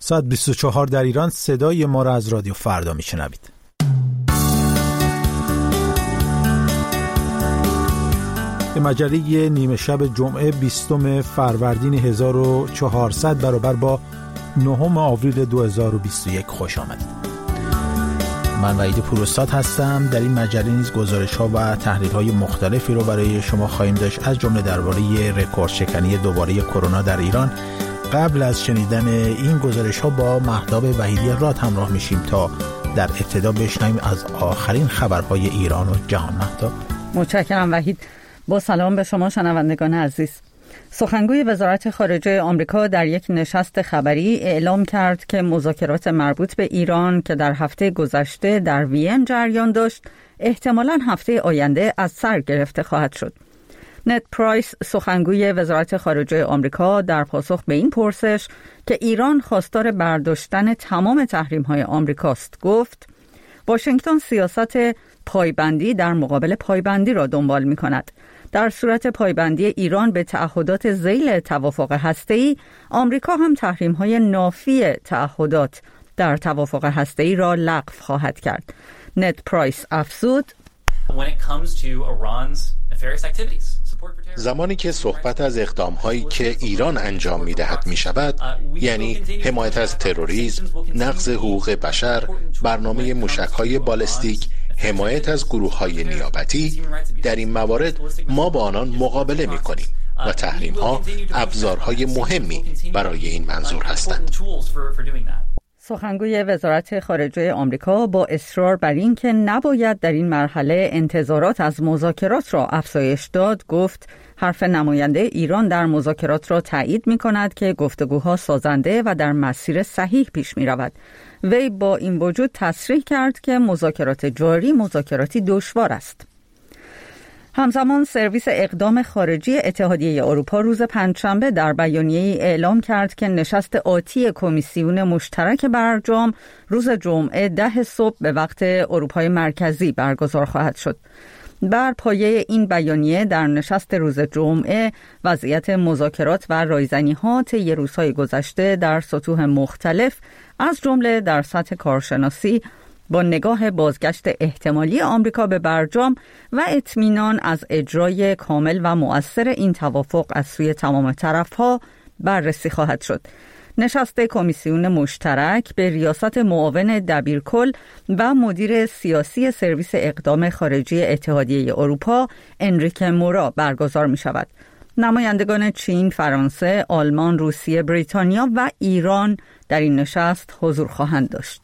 ساعت 24 در ایران صدای ما را از رادیو فردا میشنوید. به مجله نیمه شب جمعه 20 فروردین 1400 برابر با 9 آوریل 2021 خوش آمدید. من وحید پوراستاد هستم. در این مجله نیز گزارش‌ها و تحلیل‌های مختلفی رو برای شما خواهیم داشت، از جمله درباره رکورد شکنی دوباره کرونا در ایران. قبل از شنیدن این گزارش‌ها با مهتاب وحیدی راد همراه میشیم تا در ابتدا بشنویم از آخرین خبرهای ایران و جهان. مهتاب. متشکرم وحید. با سلام به شما شنوندگان عزیز. سخنگوی وزارت خارجه آمریکا در یک نشست خبری اعلام کرد که مذاکرات مربوط به ایران که در هفته گذشته در وین جریان داشت، احتمالاً هفته آینده از سر گرفته خواهد شد. نت پرایس، سخنگوی وزارت خارجه آمریکا، در پاسخ به این پرسش که ایران خواستار برداشتن تمام تحریم‌های آمریکاست، گفت واشنگتن سیاست پایبندی در مقابل پایبندی را دنبال می‌کند. در صورت پایبندی ایران به تعهدات ذیل توافق هسته‌ای، آمریکا هم تحریم‌های نافی تعهدات در توافق هسته‌ای را لغو خواهد کرد. نت پرایس افزود: زمانی که صحبت از اقدام‌هایی که ایران انجام می‌دهد می‌شود، یعنی حمایت از تروریسم، نقض حقوق بشر، برنامه موشک‌های بالستیک، حمایت از گروه‌های نیابتی، در این موارد ما با آنان مقابله می‌کنیم و تحریم‌ها ابزارهای مهمی برای این منظور هستند. سخنگوی وزارت خارجه آمریکا با اصرار بر این که نباید در این مرحله انتظارات از مذاکرات را افزایش داد، گفت حرف نماینده ایران در مذاکرات را تایید می‌کند که گفتگوها سازنده و در مسیر صحیح پیش می‌رود. وی با این وجود تصریح کرد که مذاکرات جاری مذاکراتی دشوار است. همزمان سرویس اقدام خارجی اتحادیه اروپا روز پنجشنبه در بیانیه‌ای اعلام کرد که نشست آتی کمیسیون مشترک برجام روز جمعه 10 صبح به وقت اروپای مرکزی برگزار خواهد شد. بر پایه این بیانیه در نشست روز جمعه وضعیت مذاکرات و رایزنی‌ها طی روزهای گذشته در سطوح مختلف از جمله در سطح کارشناسی با نگاه بازگشت احتمالی آمریکا به برجام و اطمینان از اجرای کامل و مؤثر این توافق از سوی تمام طرف‌ها بررسی خواهد شد. نشست کمیسیون مشترک به ریاست معاون دبیرکل و مدیر سیاسی سرویس اقدام خارجی اتحادیه اروپا انریکه مورا برگزار می شود. نمایندگان چین، فرانسه، آلمان، روسیه، بریتانیا و ایران در این نشست حضور خواهند داشت.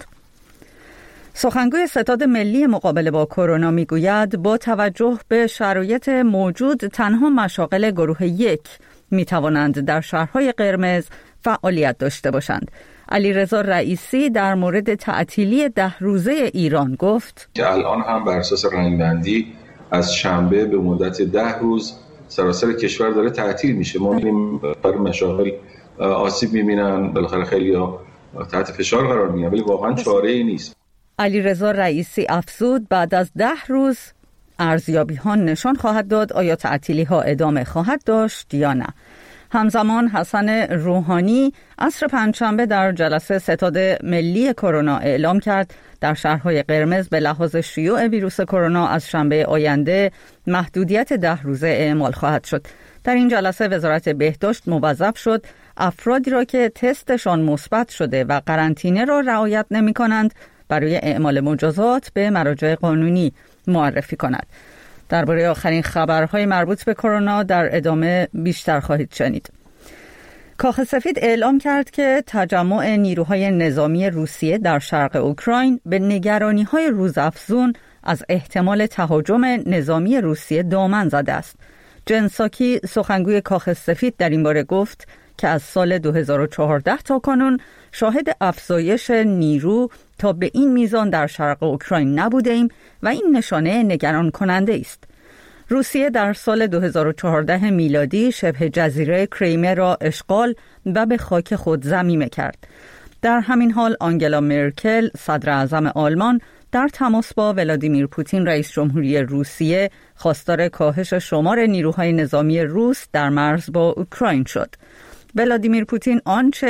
سخنگوی ستاد ملی مقابله با کرونا میگوید با توجه به شرایط موجود تنها مشاغل گروه 1 میتوانند در شهرهای قرمز فعالیت داشته باشند. علیرضا رئیسی در مورد تعطیلی 10 روزه ایران گفت که الان هم بر اساس رنگبندی از شنبه به مدت 10 روز سراسر کشور داره تعطیل میشه. ما می‌بینیم برای مشاغل آسیب می‌بینن، بالاخره خیلی‌ها تحت فشار قرار می‌گیرن، ولی واقعا چاره‌ای نیست. علیرضا رئیسی افزود بعد از 10 روز ارزیابی‌ها نشان خواهد داد آیا تعطیلی‌ها ادامه خواهد داشت یا نه. همزمان حسن روحانی عصر پنجشنبه در جلسه ستاد ملی کرونا اعلام کرد در شهرهای قرمز به لحاظ شیوع ویروس کرونا از شنبه آینده محدودیت 10 روزه اعمال خواهد شد. در این جلسه وزارت بهداشت موظف شد افرادی را که تستشان مثبت شده و قرنطینه را رعایت نمی‌کنند برای اعمال مجازات به مراجع قانونی معرفی کند. درباره آخرین خبرهای مربوط به کرونا در ادامه بیشتر خواهید شنید. کاخ سفید اعلام کرد که تجمع نیروهای نظامی روسیه در شرق اوکراین به نگرانی‌های روزافزون از احتمال تهاجم نظامی روسیه دامن زده است. جن ساکی، سخنگوی کاخ سفید، در این باره گفت که از سال 2014 تا کنون شاهد افزایش نیرو تا به این میزان در شرق اوکراین نبودیم و این نشانه نگران کننده است. روسیه در سال 2014 میلادی شبه جزیره کریمه را اشغال و به خاک خود ضمیمه کرد. در همین حال آنگلا مرکل، صدر اعظم آلمان، در تماس با ولادیمیر پوتین رئیس جمهوری روسیه خواستار کاهش شمار نیروهای نظامی روس در مرز با اوکراین شد. ولادیمیر پوتین آنچه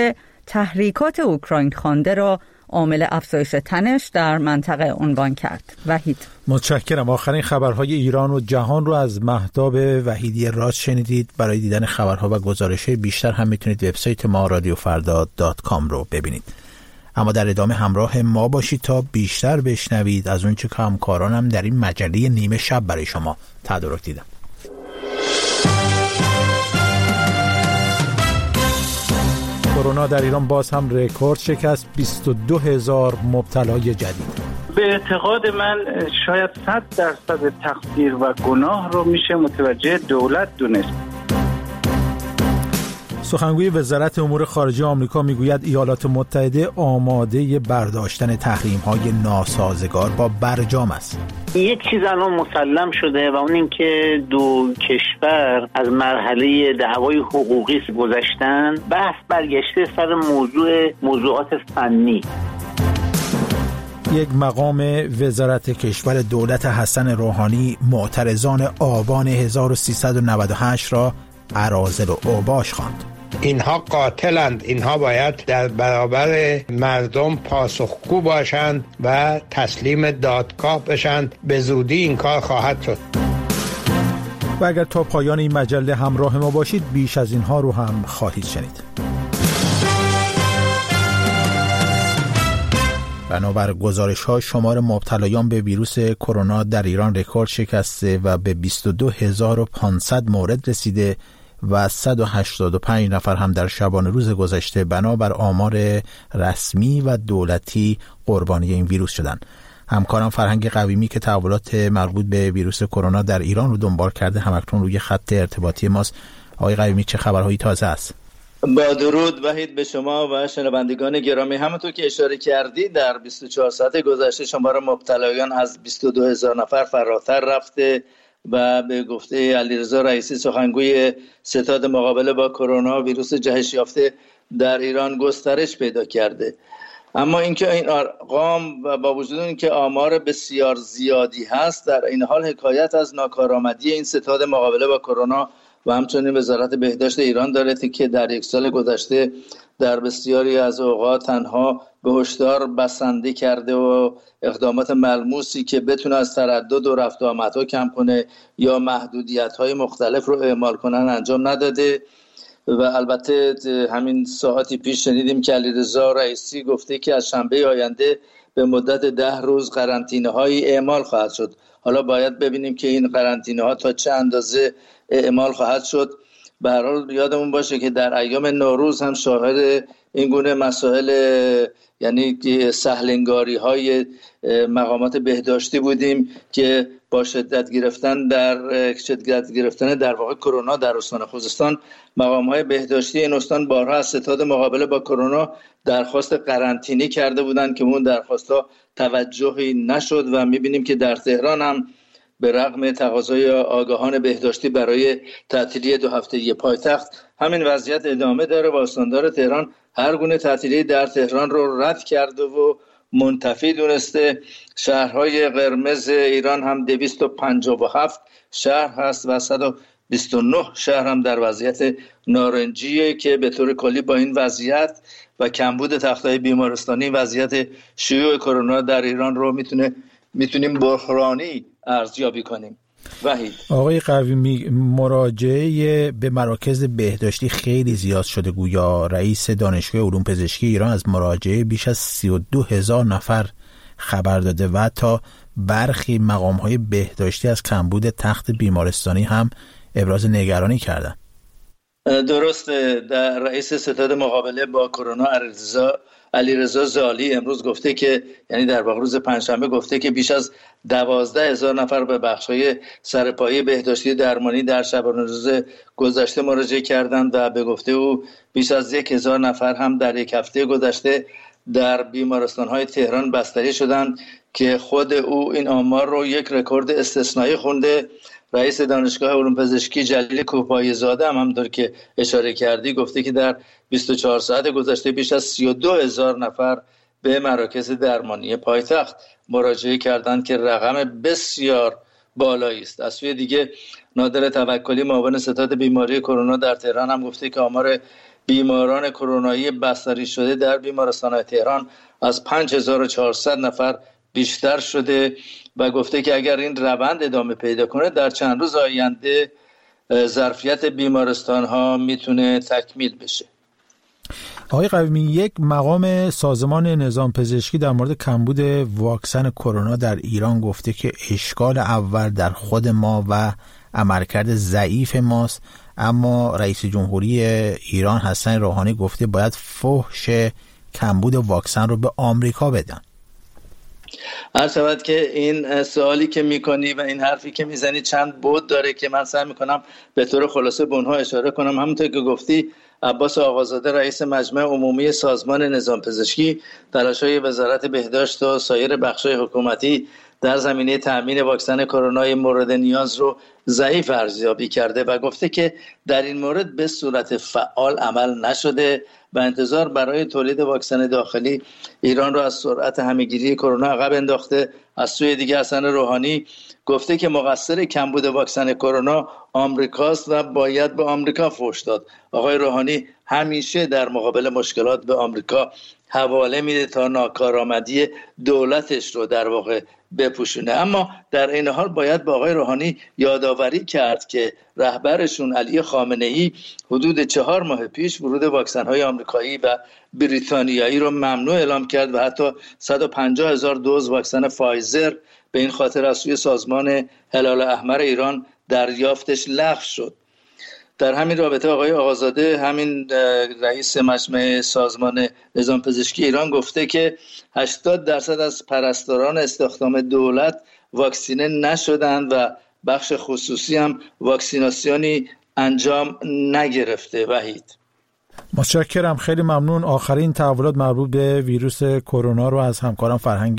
تحریکات اوکراین خوانده را عامل افزایش تنش در منطقه عنوان کرد. وحید. متشکرم. آخرین خبرهای ایران و جهان رو از مهتاب وحیدی راست شنیدید. برای دیدن خبرها و گزارش‌های بیشتر هم میتونید وبسایت ما radiofrda.com رو ببینید. اما در ادامه همراه ما باشید تا بیشتر بشنوید از اونچه که همکارانم در این مجله نیمه شب برای شما تدارک دیدم. کرونا در ایران باز هم رکورد شکست، 22,000 مبتلای جدید. به اعتقاد من شاید 100% تقصیر و گناه رو میشه متوجه دولت دونست. سخنگوی وزارت امور خارجه آمریکا میگوید ایالات متحده آماده برداشتن تحریم‌های ناسازگار با برجام است. یک چیز الان مسلم شده و اون این که دو کشور از مرحله دعوای حقوقی گذشتن، بحث برگشته سر موضوعات فنی. یک مقام وزارت کشور دولت حسن روحانی معترضان آبان 1398 را اراذل و اوباش خواند. اینها قاتلند، اینها باید در برابر مردم پاسخگو باشند و تسلیم دادگاه بشند. به زودی این کار خواهد شد. و اگر تا پایان این مجله همراه ما باشید بیش از اینها رو هم خواهید شنید. بنابر گزارش‌ها شمار مبتلایان به ویروس کرونا در ایران رکورد شکسته و به 22,500 مورد رسیده و 185 نفر هم در شبانه روز گذشته بنابر آمار رسمی و دولتی قربانی این ویروس شدند. همکارم فرهنگ قویمی که تحولات مربوط به ویروس کرونا در ایران رو دنبال کرده همکنون روی خط ارتباطی ماست. آقای قویمی، چه خبرهایی تازه است؟ با درود وحید به شما و شنوندگان گرامی. همونطور که اشاره کردی در 24 ساعت گذشته شمار مبتلایان از 22,000 نفر فراتر رفته و به گفته علیرضا رئیسی سخنگوی ستاد مقابله با کرونا ویروس جهش یافته در ایران گسترش پیدا کرده. اما اینکه این ارقام و با وجود اینکه آمار بسیار زیادی هست، در این حال حکایت از ناکارآمدی این ستاد مقابله با کرونا و همچنین وزارت بهداشت ایران داره که در یک سال گذشته در بسیاری از اوقات تنها به هشدار بسنده کرده و اقدامات ملموسی که بتونه از تردد و رفت و آمدها کم کنه یا محدودیت‌های مختلف رو اعمال کنن انجام نداده. و البته همین ساعتی پیش شنیدیم که علیرضا رئیسی گفته که از شنبه آینده به مدت 10 روز قرنطینه‌هایی اعمال خواهد شد. حالا باید ببینیم که این قرنطینه‌ها تا چه اندازه اعمال خواهد شد. به هر حال یادمون باشه که در ایام نوروز هم شاهد این گونه مسائل یعنی سهل‌انگاری‌های مقامات بهداشتی بودیم که با شدت گرفتن در واقع کرونا در استان خوزستان مقام‌های بهداشتی این استان بارها از ستاد مقابله با کرونا درخواست قرنطینه کرده بودند که اون درخواست‌ها توجهی نشد و می‌بینیم که در تهران هم به رغم تقاضای آگاهان بهداشتی برای تعطیلی 2 هفتگی پایتخت همین وضعیت ادامه داره و استاندار تهران هر گونه تعطیلی در تهران رو رد کرده و منتفی دونسته. شهرهای قرمز ایران هم 257 شهر هست و 129 شهر هم در وضعیت نارنجیه که به طور کلی با این وضعیت و کمبود تخت‌های بیمارستانی وضعیت شیوع کرونا در ایران رو میتونیم بحرانی ارزیابی کنیم. وحید. آقای قویمی، مراجعه به مراکز بهداشتی خیلی زیاد شده. گویا رئیس دانشگاه علوم پزشکی ایران از مراجعه بیش از 32,000 نفر خبر داده و تا برخی مقام‌های بهداشتی از کمبود تخت بیمارستانی هم ابراز نگرانی کردن. درسته. در رئیس ستاد مقابله با کرونا علیرضا زالی امروز گفته که یعنی در واقع روز پنجشنبه گفته که بیش از 12,000 نفر به بخش‌های سرپایی بهداشتی درمانی در شبانه روز گذشته مراجعه کردند و به گفته او بیش از 1,000 نفر هم در یک هفته گذشته در بیمارستان‌های تهران بستری شدند که خود او این آمار رو یک رکورد استثنایی خونده. رئیس دانشگاه علوم پزشکی جلیل کوهپایه‌زاده هم همونطور که اشاره کردی گفته که در 24 ساعت گذشته بیش از 32,000 نفر به مراکز درمانی پایتخت مراجعه کردند که رقم بسیار بالایی است. از سوی دیگه نادر توکلی معاون ستاد بیماری کرونا در تهران هم گفته که آمار بیماران کرونایی بستری شده در بیمارستان‌های تهران از 5400 نفر بیشتر شده و گفته که اگر این روند ادامه پیدا کنه در چند روز آینده ظرفیت بیمارستان‌ها میتونه تکمیل بشه. آقای قویمی، یک مقام سازمان نظام پزشکی در مورد کمبود واکسن کرونا در ایران گفته که اشکال اول در خود ما و عملکرد ضعیف ماست، اما رئیس جمهوری ایران حسن روحانی گفته باید فحش کمبود واکسن رو به آمریکا بدن. هر شود که این سوالی که میکنی و این حرفی که میزنی چند بعد داره که من سعی میکنم به طور خلاصه به اونها اشاره کنم. همونطور که گفتی، عباس آقازاده رئیس مجمع عمومی سازمان نظام پزشکی تلاش‌های وزارت بهداشت و سایر بخش‌های حکومتی در زمینه تأمین واکسن کرونا مورد نیاز رو ضعیف ارزیابی کرده و گفته که در این مورد به صورت فعال عمل نشده و انتظار برای تولید واکسن داخلی ایران رو از سرعت همه‌گیری کرونا عقب انداخته. از سوی دیگه حسن روحانی گفته که مقصر کمبود واکسن کرونا آمریکاست و باید به آمریکا فحش داد. آقای روحانی همیشه در مقابل مشکلات به آمریکا حواله میده تا ناکارآمدی دولتش رو در واقع بپوشونه. اما در این حال باید با آقای روحانی یادآوری کرد که رهبرشون علی خامنه‌ای حدود 4 ماه پیش ورود واکسن‌های آمریکایی و بریتانیایی رو ممنوع اعلام کرد و حتی 150,000 دوز واکسن فایزر به این خاطر از سوی سازمان هلال احمر ایران دریافتش لغو شد. در همین رابطه آقای آقازاده، همین رئیس مجمع سازمان نظام پزشکی ایران، گفته که 80% از پرستاران استخدام دولت واکسینه نشدند و بخش خصوصی هم واکسیناسیونی انجام نگرفته. وحید، متشکرم، خیلی ممنون. آخرین تحولات مربوط به ویروس کرونا رو از همکارم فرهنگ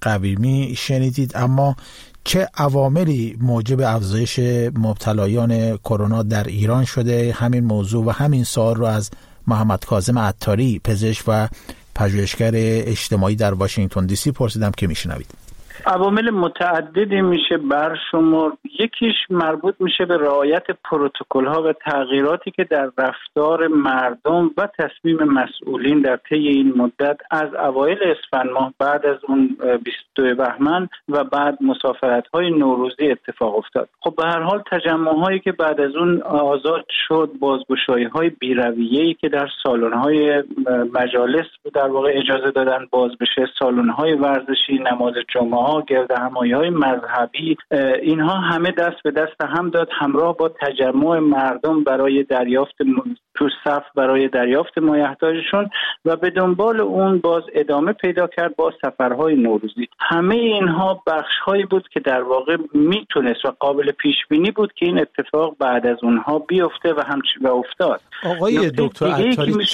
قویمی شنیدید. اما چه عواملی موجب افزایش مبتلایان کرونا در ایران شده؟ همین موضوع و همین سوال رو از محمد کاظم عطاری، پزشک و پژوهشگر اجتماعی در واشنگتن دی سی پرسیدم که میشنوید. عوامل متعددی میشه برشمرد. یکیش مربوط میشه به رعایت پروتکل‌ها و تغییراتی که در رفتار مردم و تصمیم مسئولین در طی این مدت از اوایل اسفند ماه بعد از اون 22 بهمن و بعد مسافرت‌های نوروزی اتفاق افتاد. خب به هر حال تجمع‌هایی که بعد از اون آزاد شد، بازگشایی‌های بی‌رویه‌ای که در سالن‌های مجالس در واقع اجازه دادن باز بشه، سالن‌های ورزشی، نماز جمعه، گردهمایی‌های مذهبی، اینها همه دست به دست هم داد، همراه با تجمع مردم برای دریافت تو صف برای دریافت مایحتاجشون و به دنبال اون باز ادامه پیدا کرد با سفرهای نوروزی. همه اینها بخش‌هایی بود که در واقع میتونست و قابل پیش بینی بود که این اتفاق بعد از اونها بیفته و همچنین افتاد. آقای دکتر عطاری،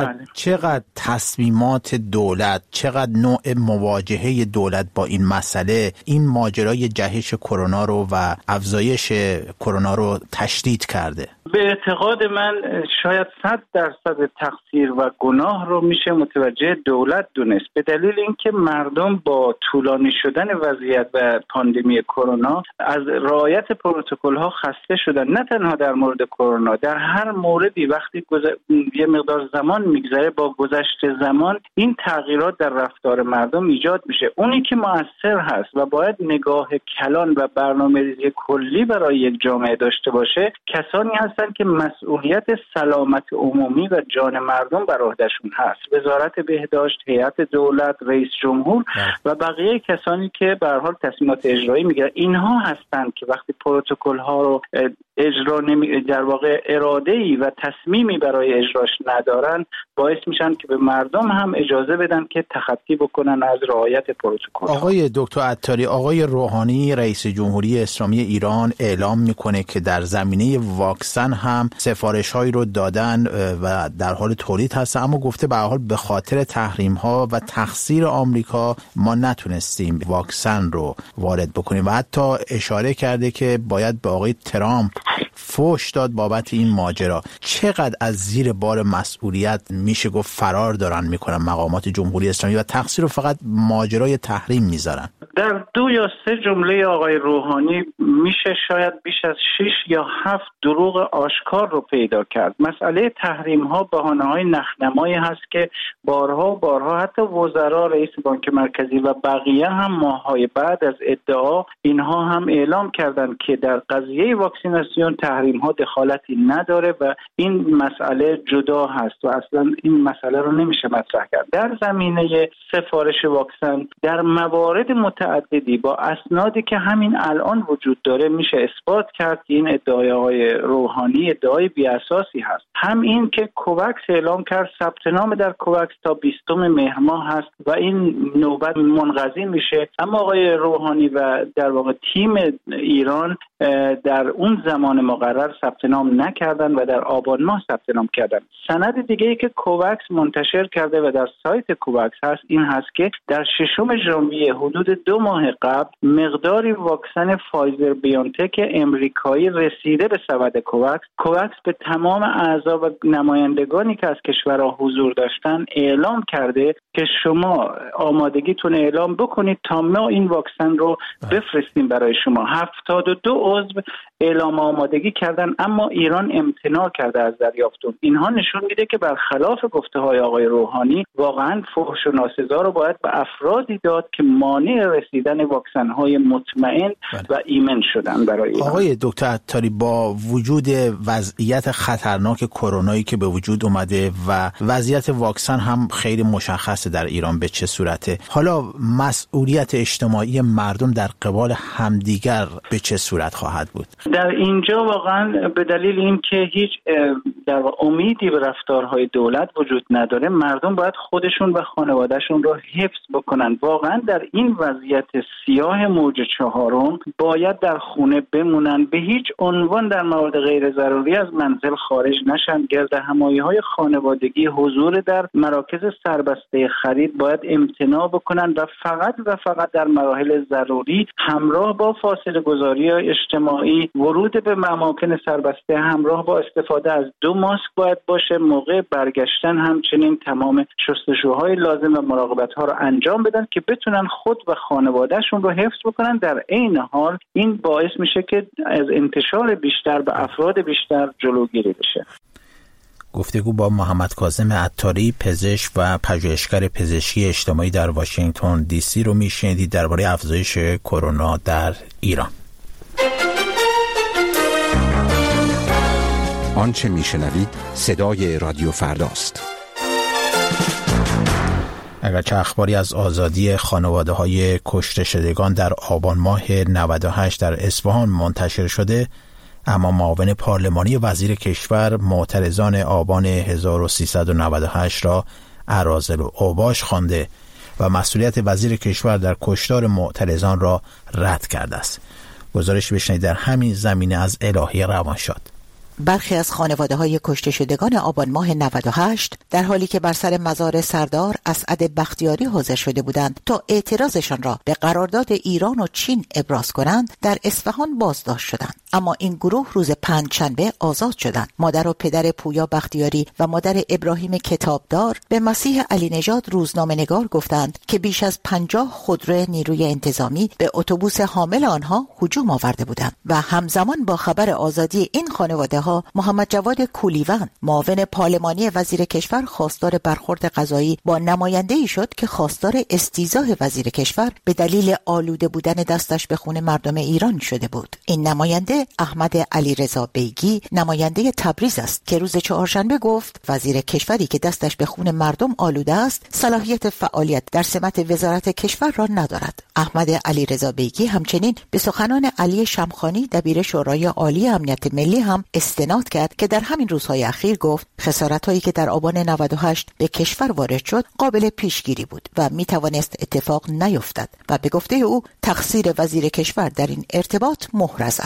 چقدر تصمیمات دولت، چقدر نوع مواجهه دولت با این مسئله این ماجرای جهش کرونا رو و افزایش کرونا رو تشدید کرده؟ به اعتقاد من شاید 100% تقصیر و گناه رو میشه متوجه دولت دونست، به دلیل اینکه مردم با طولانی شدن وضعیت و پاندمی کرونا از رعایت پروتکل‌ها خسته شدن. نه تنها در مورد کرونا، در هر موردی وقتی یه مقدار زمان میگذره، با گذشت زمان این تغییرات در رفتار مردم ایجاد میشه. اونی که مؤثر هست و باید نگاه کلان و برنامه‌ریزی کلی برای یک جامعه داشته باشه، کسانی هستن که مسئولیت سلامت عمومی و جان مردم بر عهدهشون هست. وزارت بهداشت، هیئت دولت، رئیس جمهور و بقیه کسانی که به هر حال تصمیمات اجرایی میگیرن، اینها هستند که وقتی پروتکل ها رو اجرا در واقع اراده‌ای و تصمیمی برای اجراش ندارن، باعث میشن که به مردم هم اجازه بدن که تخطی بکنن از رعایت پروتکل. آقای دکتر عطاری، آقای روحانی رئیس جمهوری اسلامی ایران اعلام میکنه که در زمینه واکسن هم سفارش‌هایی رو دادن و در حال تولید هست، اما گفته به هر حال به خاطر تحریم‌ها و تقصیر آمریکا ما نتونستیم واکسن رو وارد بکنیم و حتی اشاره کرده که باید به آقای ترامپ فحش داد بابت این ماجرا. چقدر از زیر بار مسئولیت میشه گفت فرار دارن میکنن مقامات جمهوری اسلامی و تقصیر رو فقط ماجرای تحریم میذارن؟ در 2 یا 3 جمله آقای روحانی میشه شاید بیش از 6 یا 7 دروغ آشکار رو پیدا کرد. مسئله تحریم ها بهانه‌های نخنمایی هست که بارها و بارها حتی وزرا، رئیس بانک مرکزی و بقیه هم ماه‌های بعد از ادعا اینها هم اعلام کردند که در قضیه واکسیناسیون تحریم ها دخالتی نداره و این مسئله جدا هست و اصلا این مسئله رو نمیشه مطرح کرد. در زمینه سفارش واکسن در موارد متعددی با اسنادی که همین الان وجود داره میشه اثبات کرد که این ادعای آقای روحانی ادعای بی‌اساسی هست. هم این که کوواکس اعلام کرد ثبت نام در کوواکس تا 20 مهر ماه هست و این نوبت منقضی میشه، اما آقای روحانی و در واقع تیم ایران در اون زمان مقرر ثبت نام نکردن و در آبان ماه ثبت نام کردن. سند دیگه ای که کوواکس منتشر کرده و در سایت کوواکس هست این هست که در 6 ژانویه حدود 2 ماه قبل مقداری واکسن فایزر بیونتک امریکایی رسیده به سبد کوواکس. کوواکس به تمام اعضا و نمایندگانی که از کشورها حضور داشتن اعلام کرده که شما آمادگیتون اعلام بکنید تا ما این واکسن رو بفرستیم برای شما. 72 عضو اعلام آمادگی کردن اما ایران امتناع کرده از دریافتون. اینها نشون میده که برخلاف گفته‌های آقای روحانی واقعا فحش و ناسزا رو باید به افرادی داد که مانع رسیدن واکسن‌های مطمئن و ایمن شدن برای ایران. آقای دکتر عطاری، با وجود وضعیت خطرناک کرونایی که به وجود اومده و وضعیت واکسن هم خیلی مشخصه در ایران به چه صورته، حالا مسئولیت اجتماعی مردم در قبال همدیگر به چه صورت خواهد بود؟ در اینجا واقعا به دلیل اینکه هیچ در امیدی به رفتارهای دولت وجود نداره، مردم باید خودشون و خانوادهشون رو حفظ بکنن. واقعا در این وضعیت سیاه موج 4 باید در خونه بمونن، به هیچ عنوان در موارد غیر ضروری از منزل خارج نشن. گرد همایی‌های خانوادگی، حضور در مراکز سربسته خرید باید امتناع بکنن و فقط در مراحل ضروری همراه با فاصله گذاری اجتماعی، ورود به اماکن سربسته همراه با استفاده از 2 ماسک باید باشه. موقع برگشتن همچنین تمام شستشوهای لازم و مراقبت‌ها رو انجام بدن که بتونن خود و خانوادهشون رو حفظ بکنن. در عین حال این باعث میشه که از انتشار بیشتر به افراد بیشتر جلوگیری بشه. گفتگو با محمد کاظم عطاری، پزشک و پژوهشگر پزشکی اجتماعی در واشنگتن دی سی رو میشنیدید درباره افزایش کرونا در ایران. آنچه میشنوید صدای رادیو فرداست. اگرچه اخباری از آزادی خانواده‌های کشته شدگان در آبان ماه 98 در اصفهان منتشر شده، اما معاون پارلمانی وزیر کشور معترضان آبان 1398 را اراذل و اوباش خوانده و مسئولیت وزیر کشور در کشتار معترضان را رد کرده است. گزارش بشنوید در همین زمینه از الهی روانشاد. برخی از خانواده‌های کشته شدگان آبان ماه 98 در حالی که بر سر مزار سردار اسعد بختیاری حاضر شده بودند تا اعتراضشان را به قرارداد ایران و چین ابراز کنند، در اصفهان بازداشت شدند. اما این گروه روز پنجشنبه آزاد شدند. مادر و پدر پویا بختیاری و مادر ابراهیم کتابدار به مسیح علی نژاد روزنامه‌نگار گفتند که بیش از 50 خودرو نیروی انتظامی به اتوبوس حامل آنها هجوم آورده بودند و همزمان با خبر آزادی این خانواده‌ها محمد جواد کولیوند، معاون پارلمانی وزیر کشور، خواستار برخورد قضایی با نماینده‌ای شد که خواستار استیضاح وزیر کشور به دلیل آلوده بودن دستش به خون مردم ایران شده بود. این نماینده احمد علیرضا بیگی، نماینده تبریز است که روز چهارشنبه گفت وزیر کشوری که دستش به خون مردم آلوده است صلاحیت فعالیت در سمت وزارت کشور را ندارد. احمد علیرضا بیگی همچنین به سخنان علی شمخانی دبیر شورای عالی امنیت ملی هم استناد کرد که در همین روزهای اخیر گفت خسارت‌هایی که در آبان 98 به کشور وارد شد قابل پیشگیری بود و میتوانست اتفاق نیفتد و به گفته او تقصیر وزیر کشور در این ارتباط محرز است.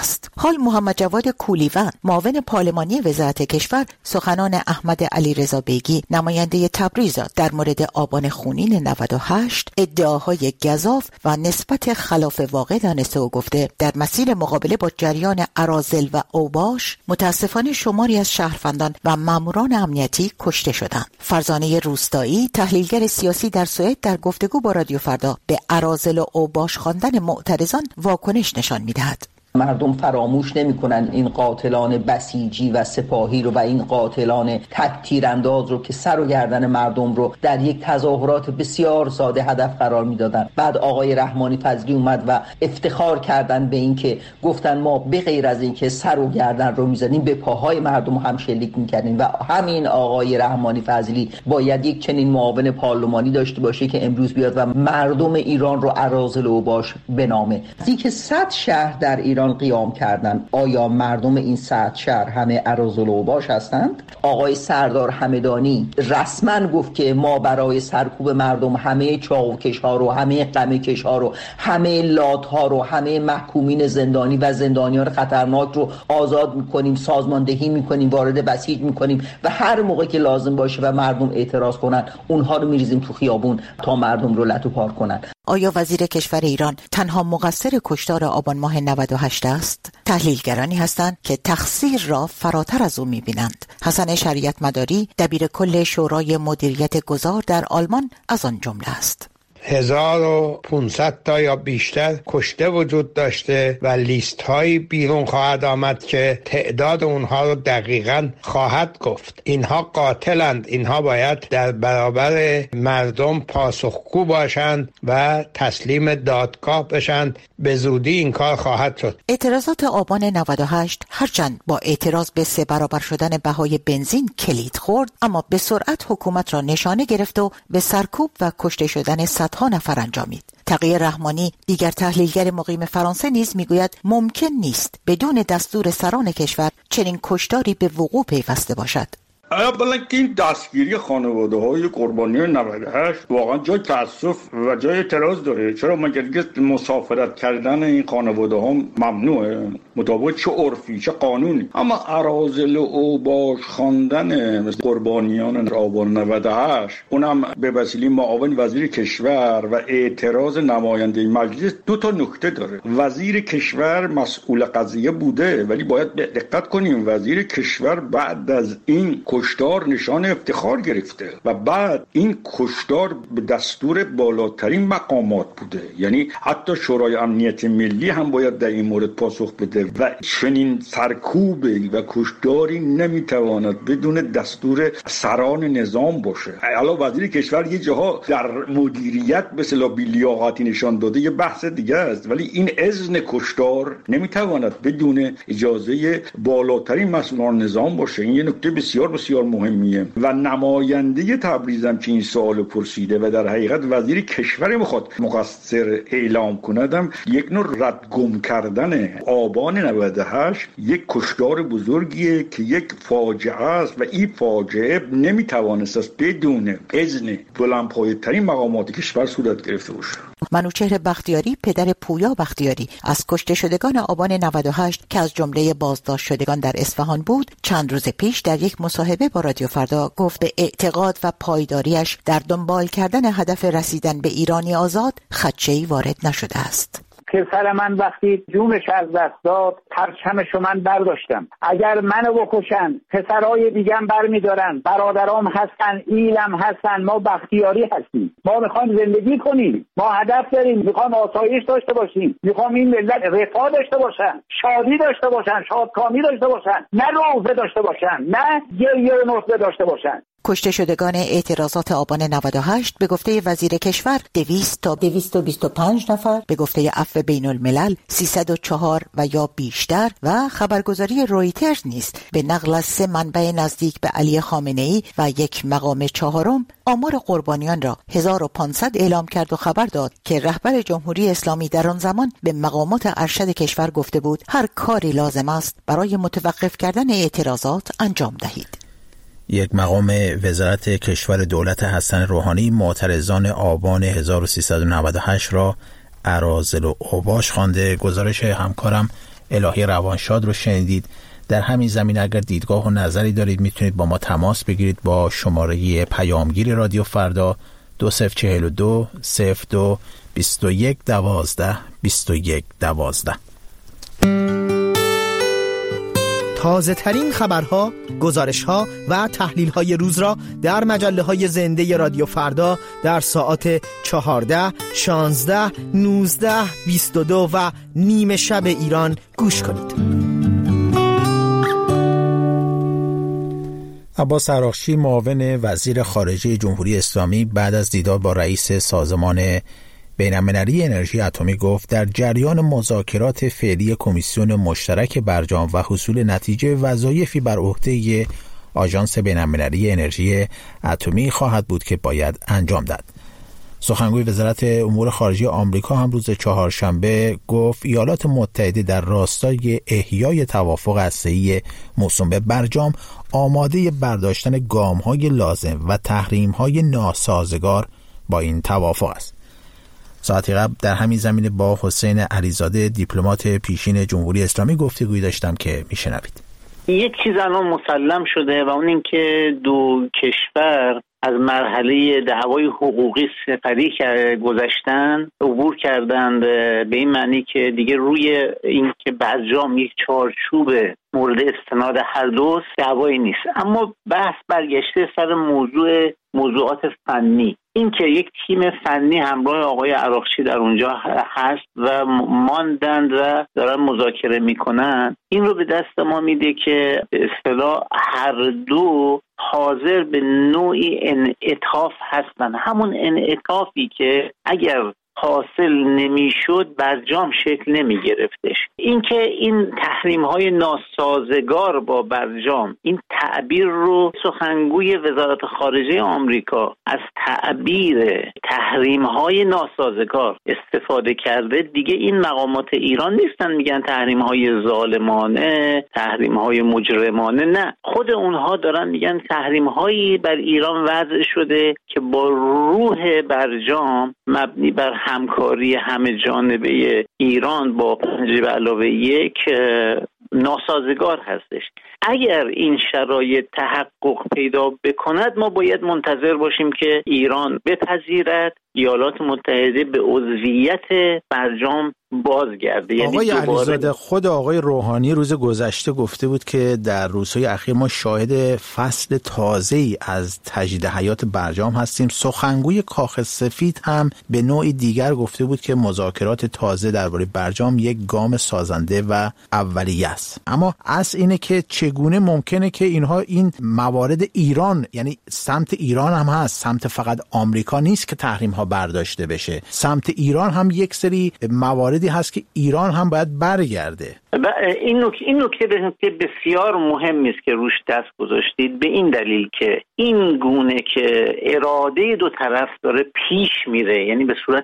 حال محمد جواد کولیوند معاون پارلمانی وزارت کشور سخنان احمد علیرضا بیگی نماینده تبریز در مورد آبان خونین 98 ادعاهای گزاف و نسبت خلاف واقع دانسته و گفته در مسیر مقابله با جریان اراذل و اوباش متاسفانه شماری از شهروندان و ماموران امنیتی کشته شدند. فرزانه روستایی تحلیلگر سیاسی در سوئد در گفتگو با رادیو فردا به اراذل و اوباش خواندن معترضان واکنش نشان می‌دهد. مردم فراموش نمی‌کنن این قاتلان بسیجی و سپاهی رو و این قاتلان تک تیرانداز رو که سر و گردن مردم رو در یک تظاهرات بسیار ساده هدف قرار میدادن. بعد آقای رحمانی فضلی اومد و افتخار کردن به این که گفتن ما به غیر از این که سر و گردن رو میزنیم به پاهای مردم هم شلیک میکردیم و همین آقای رحمانی فضلی باید یک چنین معاون پارلمانی داشته باشه که امروز بیاد و مردم ایران رو اراذل و اوباش بنامه. که 100 شهر در ایران قیام کردن، آیا مردم این 100 شهر همه اراذل و اوباش هستند؟ آقای سردار همدانی رسما گفت که ما برای سرکوب مردم همه چاوکش ها رو، همه قمکش ها رو، همه لات ها رو، همه محکومین زندانی و زندانیان خطرناک رو آزاد میکنیم، سازماندهی میکنیم، وارد بسیج میکنیم و هر موقع که لازم باشه و مردم اعتراض کنن اونها رو میریزیم تو خیابون تا مردم رو لتو پار کنن. آیا وزیر کشور ایران تنها مقصر کشتار آبان ماه 98 است؟ تحلیلگرانی هستند که تقصیر را فراتر از او می‌بینند. حسن شریعت مداری دبیر کل شورای مدیریت گذار در آلمان از آن جمله است. 1500 تا یا بیشتر کشته وجود داشته و لیست هایی بیرون خواهد آمد که تعداد اونها رو دقیقاً خواهد گفت. اینها قاتلند، اینها باید در برابر مردم پاسخگو باشند و تسلیم دادگاه بشند. به زودی این کار خواهد شد. اعتراضات آبان 98 هرچند با اعتراض به 3 برابر شدن بهای بنزین کلید خورد، اما به سرعت حکومت را نشانه گرفت و به سرکوب و کشته شدن صدها نفر انجامید. تقی رحمانی دیگر تحلیلگر مقیم فرانسه نیز میگوید ممکن نیست بدون دستور سران کشور چنین کشتاری به وقوع پیوسته باشد. اولا که این دستگیری خانواده های قربانیان 98 واقعا جای تأسف و جای اعتراض داره. چرا مگر مسافرت کردن این خانواده ها ممنوعه مطابق چه عرفی چه قانونی؟ اما اراذل و اوباش خواندن قربانیان آبان 98 اونم به وسیله معاون وزیر کشور و اعتراض نماینده مجلس 2 تا نکته داره. وزیر کشور مسئول قضیه بوده، ولی باید دقت کنیم وزیر کشور بعد از این کشتار نشان افتخار گرفته و بعد این کشتار به دستور بالاترین مقامات بوده. یعنی حتی شورای امنیت ملی هم باید در این مورد پاسخ بده و چنین سرکوبی و کشتاری نمیتواند بدون دستور سران نظام باشه. حالا وزیر کشور یه جاها در مدیریت به اصطلاح بی‌لیاقتی نشان داده، یه بحث دیگه است، ولی این اذن کشتار نمیتواند بدون اجازه بالاترین مسئولان نظام باشه. این یه نکته بسیار مهمیه و نماینده تبریز هم که این سوال پرسیده و در حقیقت وزیر کشور میخواد مقصر اعلام کندم، یک نوع ردگم کردن آبان 98 یک کشتار بزرگیه که یک فاجعه است و این فاجعه نمیتوانست بدون اذن بلندپایه‌ترین مقامات کشور صورت گرفته باشه. منوچهر بختیاری پدر پویا بختیاری از کشته شدگان آبان 98 که از جمله بازداشت شدگان در اصفهان بود چند روز پیش در یک مصاحبه با رادیو فردا گفت به اعتقاد و پایداریش در دنبال کردن هدف رسیدن به ایرانی آزاد خدشه‌ای وارد نشده است. پسر من وقتی جونش از دست داد پرچمشو من برداشتم. اگر منو بکشن پسرای دیگم برمیدارن، برادرام هستن، ایلم هستن، ما بختیاری هستیم، ما میخوایم زندگی کنیم، ما هدف داریم، میخوایم آسایش داشته باشیم، میخوایم این ملت رفاه داشته باشن، شادی داشته باشن، شادکامی داشته باشن، نه روزه داشته باشن، نه گریه و نوحه داشته باشن. کشته شدگان اعتراضات آبان 98 به گفته وزیر کشور 200 تا 225 نفر، به گفته عفو بین الملل 304 و یا بیشتر و خبرگزاری رویترز نیز به نقل از 3 منبع نزدیک به علی خامنه‌ای و یک مقام چهارم آمار قربانیان را 1500 اعلام کرد و خبر داد که رهبر جمهوری اسلامی در آن زمان به مقامات ارشد کشور گفته بود هر کاری لازم است برای متوقف کردن اعتراضات انجام دهید. یک مقام وزارت کشور دولت حسن روحانی معترضان آبان 1398 را اراذل و اوباش خوانده. گزارش همکارم الهی روانشاد رو شنیدید. در همین زمین اگر دیدگاه و نظری دارید میتونید با ما تماس بگیرید با شماره پیامگیر رادیو فردا 2042 02 21 12 21 12. تازه ترین خبرها، گزارشها و تحلیل‌های روز را در مجله‌های زنده رادیو فردا در ساعات 14، 16، 19، 22 و نیم شب ایران گوش کنید. عباس عراقچی معاون وزیر خارجه جمهوری اسلامی بعد از دیدار با رئیس سازمان بین‌المللی انرژی اتمی گفت در جریان مذاکرات فعلی کمیسیون مشترک برجام و حصول نتیجه وظایفی بر عهده آژانس بین‌المللی انرژی اتمی خواهد بود که باید انجام داد. سخنگوی وزارت امور خارجه آمریکا هم روز چهارشنبه گفت ایالات متحده در راستای احیای توافق هسته‌ای موسوم به برجام آماده برداشتن گام‌های لازم و تحریم‌های ناسازگار با این توافق است. ساعتی قبل در همین زمینه با حسین علیزاده دیپلمات پیشین جمهوری اسلامی گفتگویی داشتم که میشنوید. یک چیز الان مسلم شده و اون این که دو کشور از مرحله دعوای حقوقی سپری گذشتن، عبور کردند، به این معنی که دیگه روی این که برجام یک چارچوب مورد استناد هر دو دعوایی نیست، اما بحث برگشته سر موضوعات فنی. این که یک تیم فنی همراه آقای عراقچی در اونجا هست و ماندند و دارن مذاکره میکنن، این رو به دست ما میده که به اصطلاح هر دو حاضر به نوعی انعطاف هستن، همون انعطافی که اگر حاصل نمیشد برجام شکل نمی گرفتش. اینکه این تحریم‌های ناسازگار با برجام، این تعبیر رو سخنگوی وزارت خارجه آمریکا از تعبیر تحریم‌های ناسازگار استفاده کرده، دیگه این مقامات ایران نیستن میگن تحریم‌های ظالمانه، تحریم‌های مجرمانه، نه، خود اونها دارن میگن تحریم‌هایی بر ایران وضع شده که با روح برجام مبنی بر همکاری همه جانبه ایران با 5+1 ناسازگار هستش. اگر این شرایط تحقق پیدا بکند، ما باید منتظر باشیم که ایران بپذیرد ایالات متحده به عضویت برجام بازگرده. آقای علیزاده، خود آقای روحانی روز گذشته گفته بود که در روزهای اخیر ما شاهد فصل تازه‌ای از تجدید حیات برجام هستیم. سخنگوی کاخ سفید هم به نوعی دیگر گفته بود که مذاکرات تازه درباره برجام یک گام سازنده و اولیه است. اما اصل اینه که چگونه ممکنه که این موارد ایران، یعنی سمت ایران هم هست، سمت فقط آمریکا نیست که تحریم ها برداشته بشه، سمت ایران هم یک سری مواردی هست که ایران هم باید برگرده. این نکته بسیار مهمی است که روش دست گذاشتید، به این دلیل که این گونه که اراده دو طرف داره پیش میره، یعنی به صورت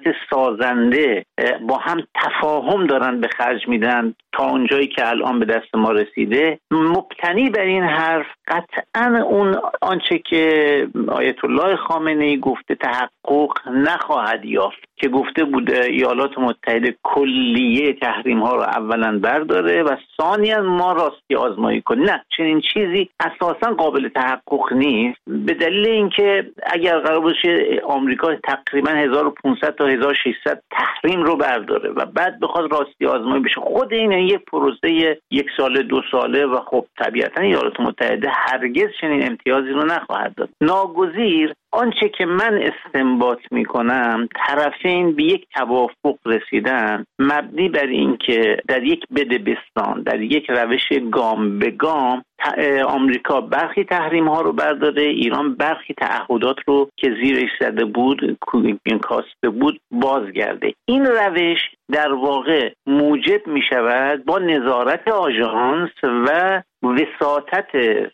سازنده با هم تفاهم دارن به خرج میدن تا اونجایی که الان به دست ما رسیده، مبتنی بر این حرف قطعا اون آنچه که آیت الله خامنه‌ای گفته تحقق نخواهد یافت که گفته بود ایالات متحده کلیه تحریم ها رو اولا برداره و ثانیاً ما راستی آزمایی کنیم. نه، چنین چیزی اساساً قابل تحقق نیست، به دلیل اینکه اگر قرار باشه آمریکا تقریباً 1500 تا 1600 تحریم رو برداره و بعد بخواد راستی آزمایی بشه، خود این یک پروسه 1 ساله 2 ساله و خب طبیعتاً ایالات متحده هرگز چنین امتیازی رو نخواهد داد. ناگزیر آنچه که من استنباط میکنم، طرفین به یک توافق رسیدن مبنی بر این که در یک بدبستان، در یک روش گام به گام، آمریکا برخی تحریم ها رو برداره، ایران برخی تعهدات رو که زیرش زده بود، کاسته بود، بازگرده. این روش در واقع موجب می شود با نظارت آژانس و وساطت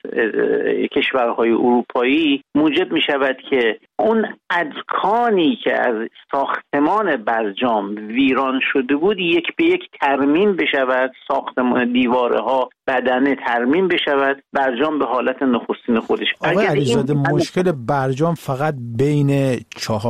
کشورهای اروپایی موجب می شود که اون ارکانی که از ساختمان برجام ویران شده بود یک به یک ترمیم بشود، ساختمان دیواره ها بدنه ترمیم بشود شود برجام به حالت نخستین خودش. آقای علیزاده، مشکل برجام فقط بین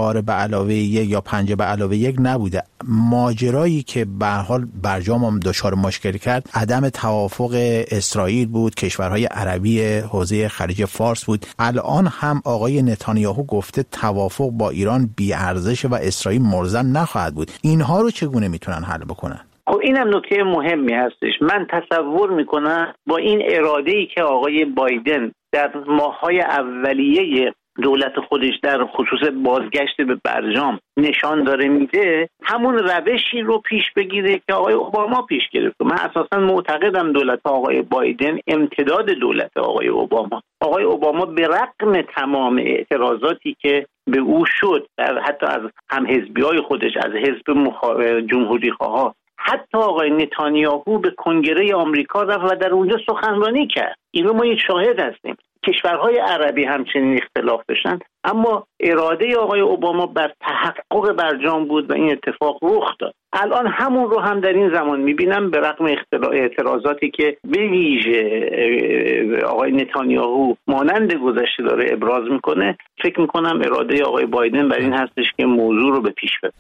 4+1 یا 5+1 نبوده. ماجرایی که به هر حال برجام هم دچار مشکل کرد عدم توافق اسرائیل بود، کشورهای عربی حوزه خلیج فارس بود. الان هم آقای نتانیاهو گفته توافق با ایران بی‌ارزش و اسرائیل ملزم نخواهد بود. اینها رو چگونه میتونن حل بکنن؟ خب اینم نکته مهمی هستش. من تصور میکنم با این اراده‌ای که آقای بایدن در ماه‌های اولیه دولت خودش در خصوص بازگشت به برجام نشان داره میده، همون روشی رو پیش بگیره که آقای اوباما پیش گرفت. من اساسا معتقدم دولت آقای بایدن امتداد دولت آقای اوباما. آقای اوباما به رغم تمام اعتراضاتی که به او شد، حتی از همحزبی‌های خودش، از حزب جمهوری‌خواها، حتی آقای نتانیاهو به کنگره آمریکا رفت و در اونجا سخنرانی کرد. اینو ما یک شاهد هستیم. کشورهای عربی همچنین اختلاف داشتن، اما اراده آقای اوباما بر تحقق برجام بود و این اتفاق رخ داد. الان همون رو هم در این زمان میبینم، به رغم اعتراضاتی که به ویژه آقای نتانیاهو مانند گذشته داره ابراز میکنه، فکر میکنم اراده آقای بایدن بر این هستش که موضوع رو به پیش ببره.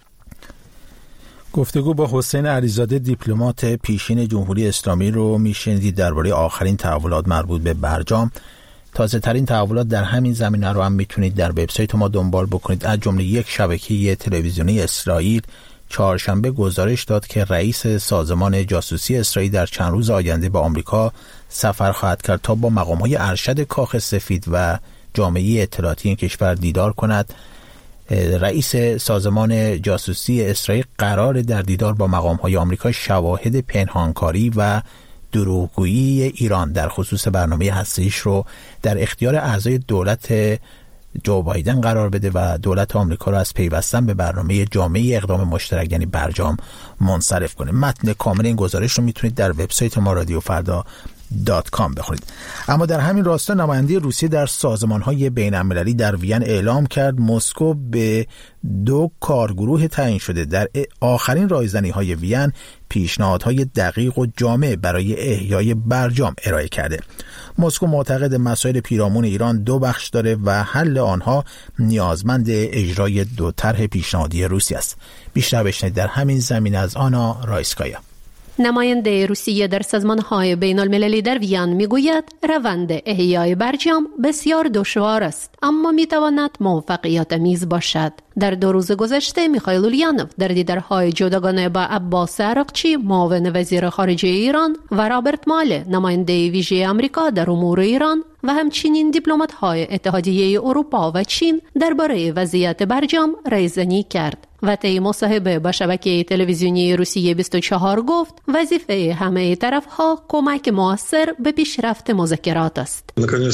گفتگو با حسین علیزاده، دیپلمات پیشین جمهوری اسلامی رو میشنیدید درباره آخرین تحولات مربوط به برجام. تازه ترین تحولات در همین زمینه رو هم میتونید در وبسایت ما دنبال بکنید. از جمله یک شبکه تلویزیونی اسرائیل چهارشنبه گزارش داد که رئیس سازمان جاسوسی اسرائیل در چند روز آینده به آمریکا سفر خواهد کرد تا با مقام‌های ارشد کاخ سفید و جامعه اطلاعاتی این کشور دیدار کند. رئیس سازمان جاسوسی اسرائیل قرار در دیدار با مقام‌های آمریکا شواهد پنهانکاری و دروغگویی ایران در خصوص برنامه هسته‌ایش رو در اختیار اعضای دولت جو بایدن قرار بده و دولت آمریکا رو از پیوستن به برنامه جامعه اقدام مشترک یعنی برجام منصرف کنه. متن کامل این گزارش رو میتونید در وبسایت ما رادیوفردا.com بخونید. اما در همین راستا نماینده روسیه در سازمان‌های بین‌المللی در وین اعلام کرد مسکو به 2 کارگروه تعیین شده در آخرین رایزنی‌های وین پیشنهادهای دقیق و جامع برای احیای برجام ارائه کرده. مسکو معتقد مسائل پیرامون ایران 2 بخش داره و حل آنها نیازمند اجرای 2 طرح پیشنهادی روسیه است. بیشتر بشنوید در همین زمینه از آنا رایسکایا. نماینده روسیه در سازمان‌های بین‌المللی در وین میگوید روند احیای برجام بسیار دشوار است اما میتواند موفقیت‌آمیز باشد. در 2 روز گذشته میخائیل اولینوف در دیدارهای جداگانه با عباس عراقچی معاون وزیر خارجه ایران و رابرت ماله نماینده ویژه آمریکا در امور ایران و همچنین دیپلمات‌های اتحادیه اروپا و چین درباره وضعیت برجام رایزنی کرد. و طی مصاحبه با شبکه تلویزیونی روسیه 24 گفت وظیفه همه طرف‌ها کمک مؤثر به پیشرفت مذاکرات است.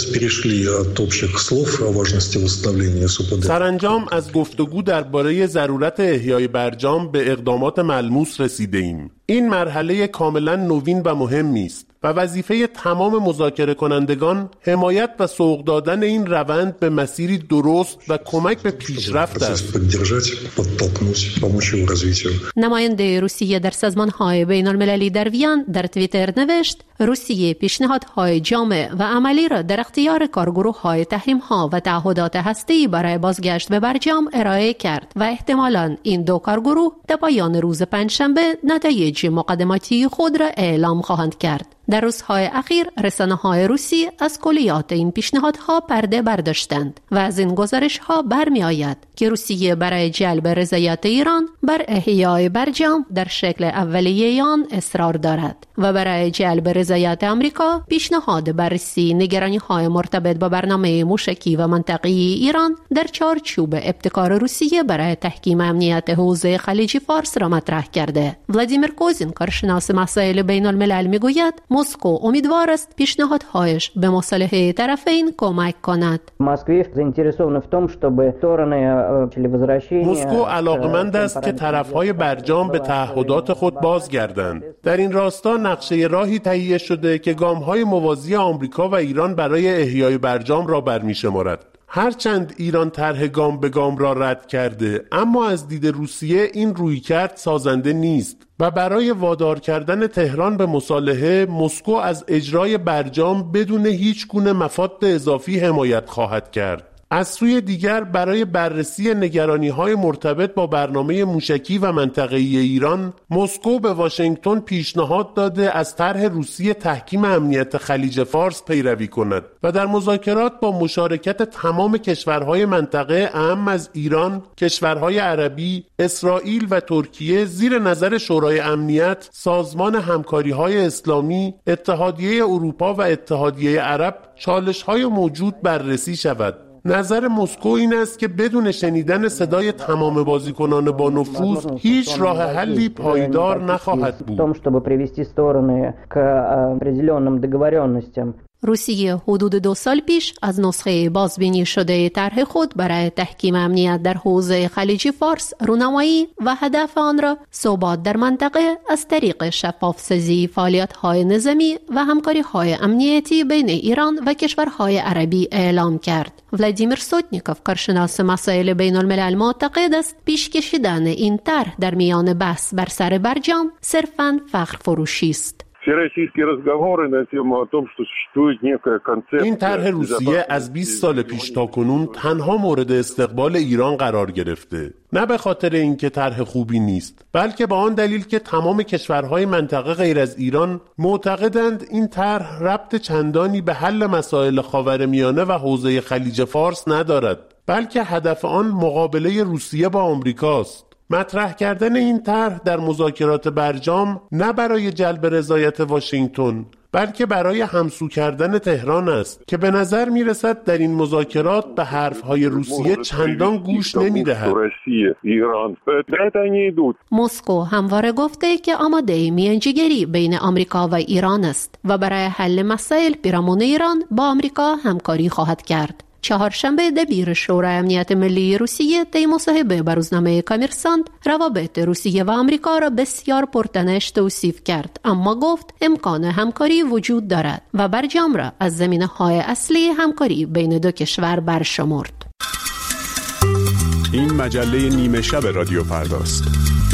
سرانجام از گفتگو درباره ضرورت احیای برجام به اقدامات ملموس رسیده‌ایم. این مرحله کاملا نوین و مهمی است و وظیفه تمام مذاکره کنندگان حمایت و سوق دادن این روند به مسیری درست و کمک به پیشرفت است. نماینده روسیه در سازمان‌های بین‌المللی در وین در توییتر نوشت روسیه پیشنهادهای جامع و عملی را در اختیار کارگروه‌های تحریم‌ها و تعهدات هسته‌ای برای بازگشت به برجام ارائه کرد و احتمالاً این 2 کارگروه در پایان روز پنجشنبه نتایج مقدماتی خود را اعلام خواهند کرد. در روزهای اخیر رسانه‌های روسی از کلیات این پیشنهادها پرده برداشتند و از این گزارش‌ها برمی آید که روسیه برای جلب رضایت ایران بر احیای برجام در شکل اولیه آن اصرار دارد و برای جلب رضایت آمریکا پیشنهاد بررسی نگرانی‌های مرتبط با برنامه موشکی و منطقه‌ای ایران در چارچوب ابتکار روسیه برای تحکیم امنیت حوزه خلیج فارس را مطرح کرده. ولادیمیر کوزین کارشناس مسائل بین‌الملل میگوید مسکو امیدوار است پیشنهادهایش به مصالحه طرفین کمک کند. مسکو علاقمند است که طرفهای برجام به تعهدات خود بازگردند. در این راستا نقشه راهی تهیه شده که گام‌های موازی آمریکا و ایران برای احیای برجام را برمی‌شمارد. هرچند ایران طرح گام به گام را رد کرده، اما از دید روسیه این رویکرد سازنده نیست و برای وادار کردن تهران به مصالحه، مسکو از اجرای برجام بدون هیچ گونه مفاد اضافی حمایت خواهد کرد. از سوی دیگر برای بررسی نگرانی‌های مرتبط با برنامه موشکی و منطقه‌ای ایران، مسکو به واشنگتن پیشنهاد داده از طرح روسیه تحکیم امنیت خلیج فارس پیروی کند و در مذاکرات با مشارکت تمام کشورهای منطقه اهم از ایران، کشورهای عربی، اسرائیل و ترکیه زیر نظر شورای امنیت، سازمان همکاری‌های اسلامی، اتحادیه اروپا و اتحادیه عرب چالش‌های موجود بررسی شود. نظر مسکو این است که بدون شنیدن صدای تمام بازیکنان با نفوذ هیچ راه حلی پایدار نخواهد بود. روسیه حدود 2 سال پیش از نسخه بازبینی شده طرح خود برای تحکیم امنیت در حوزه خلیج فارس رونمایی و هدف آن را ثبات در منطقه از طریق شفاف‌سازی فعالیت‌های نظامی و همکاری‌های امنیتی بین ایران و کشورهای عربی اعلام کرد. ولادیمیر سوتنیکوف، کارشناس مسائل بین الملل، معتقد است پیش کشیدن این طرح در میان بحث بر سر برجام صرفاً فخر فروشی است. این طرح روسیه از 20 سال پیش تا کنون تنها مورد استقبال ایران قرار گرفته، نه به خاطر اینکه طرح خوبی نیست، بلکه به آن دلیل که تمام کشورهای منطقه غیر از ایران معتقدند این طرح ربط چندانی به حل مسائل خاورمیانه و حوزه خلیج فارس ندارد، بلکه هدف آن مقابله روسیه با آمریکاست. مطرح کردن این طرح در مذاکرات برجام نه برای جلب رضایت واشنگتن، بلکه برای همسو کردن تهران است که به نظر میرسد در این مذاکرات به حرفهای روسیه چندان گوش نمیدهد. مسکو همواره گفته که آماده میانجیگری بین آمریکا و ایران است و برای حل مسائل پیرامون ایران با آمریکا همکاری خواهد کرد. چهارشنبه دبیر شورای امنیت ملی روسیه طی مصاحبه با روزنامه کامرسانت روابط روسیه و آمریکا را بسیار پرتنش توصیف کرد، اما گفت امکان همکاری وجود دارد و برجام را از زمینه‌های اصلی همکاری بین دو کشور برشمرد. این مجله نیمه شب رادیو فرداست.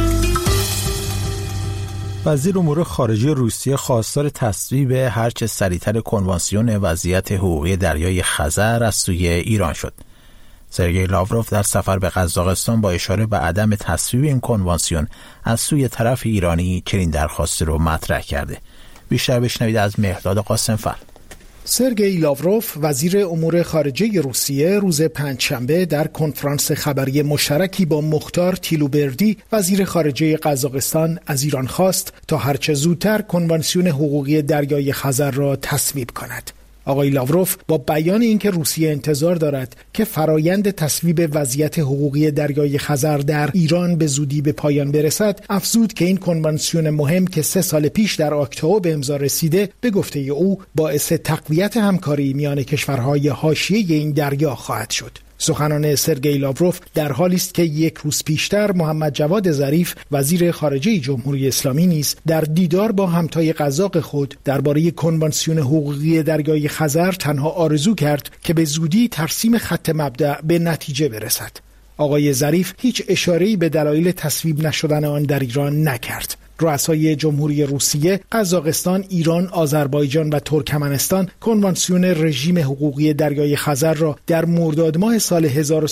وزیر امور خارجه روسیه خواستار تصویب هرچه سریعتر کنوانسیون وضعیت حقوقی دریای خزر از سوی ایران شد. سرگئی لاوروف در سفر به قزاقستان با اشاره به عدم تصویب این کنوانسیون از سوی طرف ایرانی چنین درخواستی رو مطرح کرده. بیشتر بشنوید از مهرداد قاسم‌فر. سرگئی لاوروف وزیر امور خارجه روسیه روز پنجشنبه در کنفرانس خبری مشترکی با مختار تیلوبردی وزیر خارجه قزاقستان از ایران خواست تا هرچه زودتر کنوانسیون حقوقی دریای خزر را تصویب کند. آقای لاوروف با بیان اینکه روسیه انتظار دارد که فرایند تصویب وضعیت حقوقی دریای خزر در ایران به زودی به پایان برسد، افزود که این کنوانسیون مهم که 3 سال پیش در اکتبر به امضا رسیده، به گفته او باعث تقویت همکاری میان کشورهای حاشیه این دریا خواهد شد. سخنان سرگئی لاوروف در حالی است که 1 روز پیشتر محمد جواد ظریف وزیر خارجه جمهوری اسلامی نیز در دیدار با همتای قزاق خود درباره کنوانسیون حقوقی دریای خزر تنها آرزو کرد که به زودی ترسیم خط مبدأ به نتیجه برسد. آقای ظریف هیچ اشاره‌ای به دلایل تصویب نشدن آن در ایران نکرد. رؤسای جمهوری روسیه، قزاقستان، ایران، آذربایجان و ترکمنستان کنوانسیون رژیم حقوقی دریای خزر را در مرداد ماه سال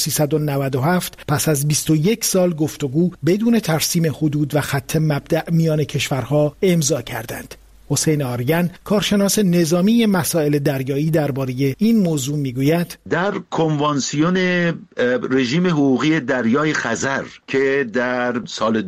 1397 پس از 21 سال گفتگو بدون ترسیم حدود و خط مبدأ میان کشورها امضا کردند. حسین آریان، کارشناس نظامی مسائل دریایی، درباره این موضوع میگوید در کنوانسیون رژیم حقوقی دریای خزر که در سال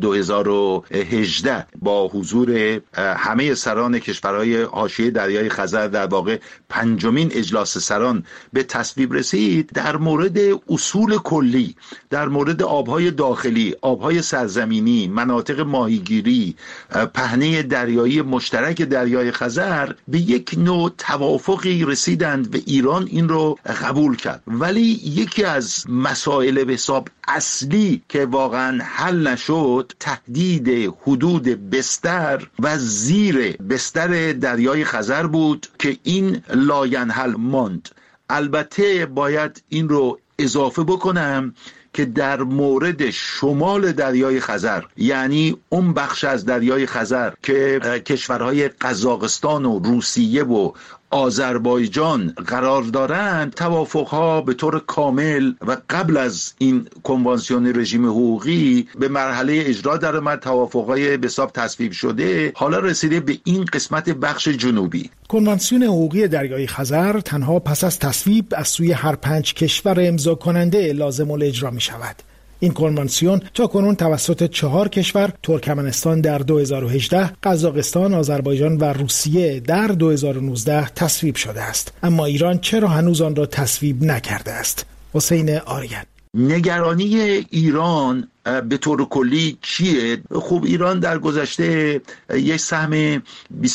2018 با حضور همه سران کشورهای حاشیه دریای خزر، در واقع 5مین اجلاس سران به تصویب رسید، در مورد اصول کلی، در مورد آبهای داخلی، آبهای سرزمینی، مناطق ماهیگیری، پهنه دریایی مشترک دریای خزر به یک نوع توافقی رسیدند و ایران این رو قبول کرد. ولی یکی از مسائل به حساب اصلی که واقعا حل نشد، تهدید حدود بستر و زیر بستر دریای خزر بود که این لاینحل ماند. البته باید این رو اضافه بکنم که در مورد شمال دریای خزر، یعنی اون بخش از دریای خزر که کشورهای قزاقستان و روسیه و آذربایجان قرار دارند، توافقها به طور کامل و قبل از این کنوانسیون رژیم حقوقی به مرحله اجرا در اومد. توافقهای به حساب تصویب شده، حالا رسیده به این قسمت بخش جنوبی. کنوانسیون حقوقی دریای خزر تنها پس از تصویب از سوی هر 5 کشور امضا کننده لازم الاجرا می شود. این کنوانسیون تاکنون توسط 4 کشور، ترکمنستان در 2018، قزاقستان، آذربایجان و روسیه در 2019 تصویب شده است. اما ایران چرا هنوز آن را تصویب نکرده است؟ حسین آریان: نگرانی ایران به طور کلی چیه؟ خب ایران در گذشته یک سهم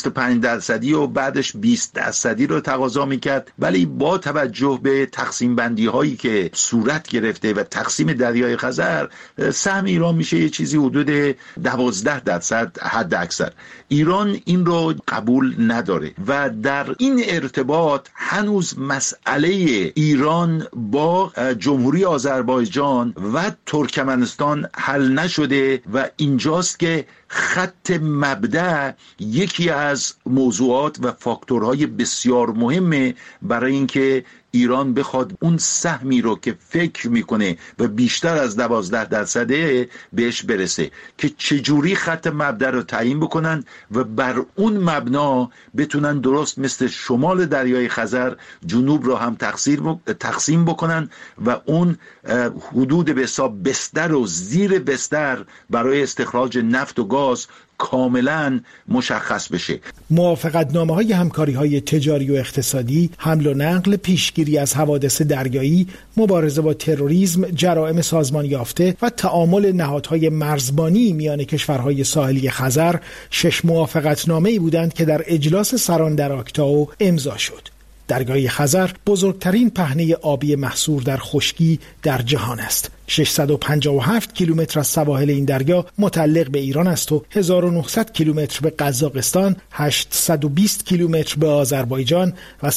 25% و بعدش 20% رو تقاضا میکرد، ولی با توجه به تقسیم بندی هایی که صورت گرفته و تقسیم دریای خزر، سهم ایران میشه یه چیزی حدود 12% حد اکثر. ایران این رو قبول نداره و در این ارتباط هنوز مسئله ایران با جمهوری آذربایجان و ترکمنستان حل نشده و اینجاست که خط مبدأ یکی از موضوعات و فاکتورهای بسیار مهمه برای اینکه ایران بخواد اون سهمی رو که فکر میکنه و بیشتر از 12% بهش برسه، که چجوری خط مبدأ رو تعیین بکنن و بر اون مبنا بتونن درست مثل شمال دریای خزر جنوب رو هم تقسیم بکنن و اون حدود به حساب بستر و زیر بستر برای استخراج نفت و گاز کاملا مشخص بشه. موافقتنامه‌های همکاری‌های تجاری و اقتصادی، حمل و نقل، پیشگیری از حوادث دریایی، مبارزه با تروریسم، جرائم سازمان یافته و تعامل نهادهای مرزبانی میان کشورهای ساحلی خزر 6 موافقتنامه‌ای بودند که در اجلاس سران در آکتائو امضا شد. دریای خزر بزرگترین پهنه آبی محصور در خشکی در جهان است. 657 کیلومتر از سواحل این دریا متعلق به ایران است و 1900 کیلومتر به قزاقستان، 820 کیلومتر به آذربایجان و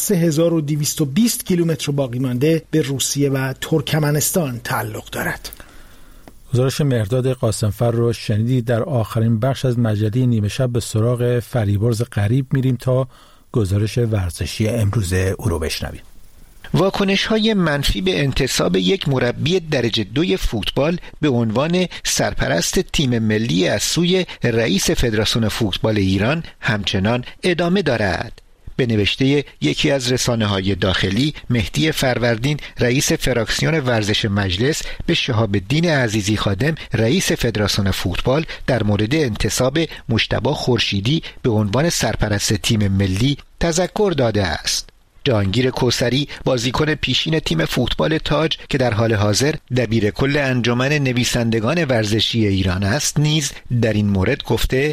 3220 کیلومتر باقی مانده به روسیه و ترکمنستان تعلق دارد. گزارش مهرداد قاسمفر رو شنیدید. در آخرین بخش از مجله نیمه شب به سراغ فریبرز غریب میریم تا گزارش ورزشی امروز او رو بشنویم. واکنش‌های منفی به انتصاب یک مربی درجه 2 فوتبال به عنوان سرپرست تیم ملی از سوی رئیس فدراسیون فوتبال ایران همچنان ادامه دارد. به نوشته یکی از رسانه‌های داخلی، مهدی فروردین رئیس فراکسیون ورزش مجلس به شهاب الدین عزیزی خادم رئیس فدراسیون فوتبال در مورد انتصاب مجتبی خورشیدی به عنوان سرپرست تیم ملی تذکر داده است. جهانگیر کوثری بازیکن پیشین تیم فوتبال تاج که در حال حاضر دبیر کل انجمن نویسندگان ورزشی ایران است نیز در این مورد گفته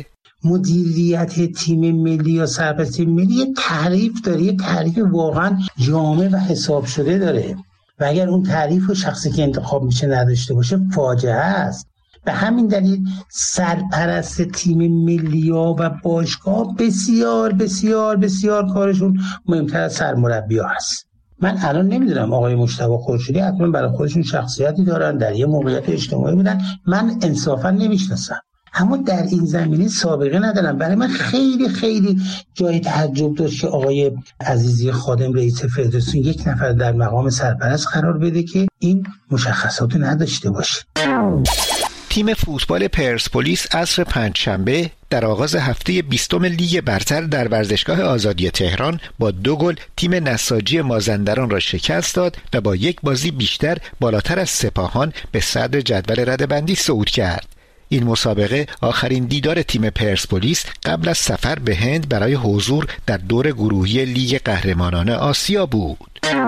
مدیریت تیم ملی یا سرپرست تیم ملی یه تعریف داره، یه تعریف واقعا جامع و حساب شده داره و اگر اون تعریف و شخصی که انتخاب میشه نداشته باشه فاجعه است. به همین دلیل سرپرست تیم ملی و باشگاه بسیار بسیار بسیار کارشون مهمتر از سرمربی ها هست. من الان نمیدونم آقای مجتبی خورشیدی حتما برای خودشون شخصیتی دارن، در یه موقعیت اجتماعی بودن، من انصافا نمیشناسم، اما در این زمینه سابقه ندارم. برای من خیلی خیلی جای تعجب داشت که آقای عزیزی خادم رئیس فدراسیون یک نفر در مقام سرپرست قرار بده که این مشخصات نداشته باشه. تیم فوتبال پرسپولیس عصر پنجشنبه در آغاز هفته 20 لیگ برتر در ورزشگاه آزادی تهران با 2 گل تیم نساجی مازندران را شکست داد و با 1 بازی بیشتر بالاتر از سپاهان به صدر جدول رده‌بندی صعود کرد. این مسابقه آخرین دیدار تیم پرسپولیس قبل از سفر به هند برای حضور در دور گروهی لیگ قهرمانان آسیا بود.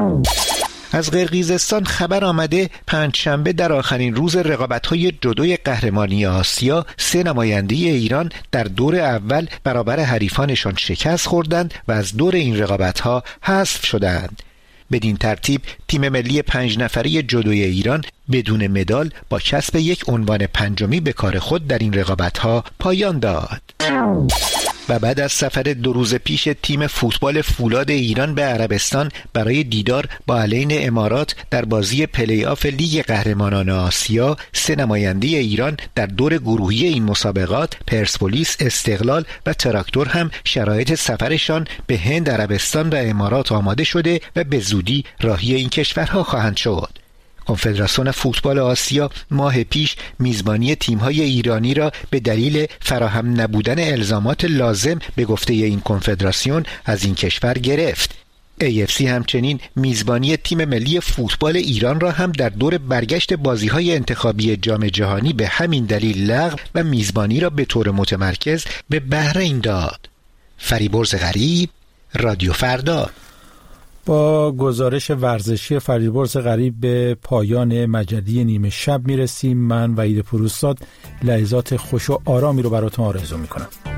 از قرقیزستان خبر آمده پنجشنبه در آخرین روز رقابت‌های جودوی قهرمانی آسیا 3 نماینده ایران در دور اول برابر حریفانشان شکست خوردند و از دور این رقابت‌ها حذف شدند. بدین ترتیب تیم ملی 5 نفره جودوی ایران بدون مدال با کسب 1 عنوان پنجمی به کار خود در این رقابت‌ها پایان داد. و بعد از سفر 2 روز پیش تیم فوتبال فولاد ایران به عربستان برای دیدار با علین امارات در بازی پلی آف لیگ قهرمانان آسیا، 3 نماینده ایران در دور گروهی این مسابقات پرسپولیس، استقلال و تراکتور هم شرایط سفرشان به هند، عربستان و امارات آماده شده و به زودی راهی این کشورها خواهند شد. کنفدراسیون فوتبال آسیا ماه پیش میزبانی تیم‌های ایرانی را به دلیل فراهم نبودن الزامات لازم به گفته این کنفدراسیون از این کشور گرفت. AFC همچنین میزبانی تیم ملی فوتبال ایران را هم در دور برگشت بازی‌های انتخابی جام جهانی به همین دلیل لغو و میزبانی را به طور متمرکز به بحرین داد. فریبرز غریب، رادیو فردا. با گزارش ورزشی فریبرز غریب به پایان مجله نیمه شب میرسیم. من وحید پوروززاد لحظات خوش و آرامی رو براتون آرزو میکنم.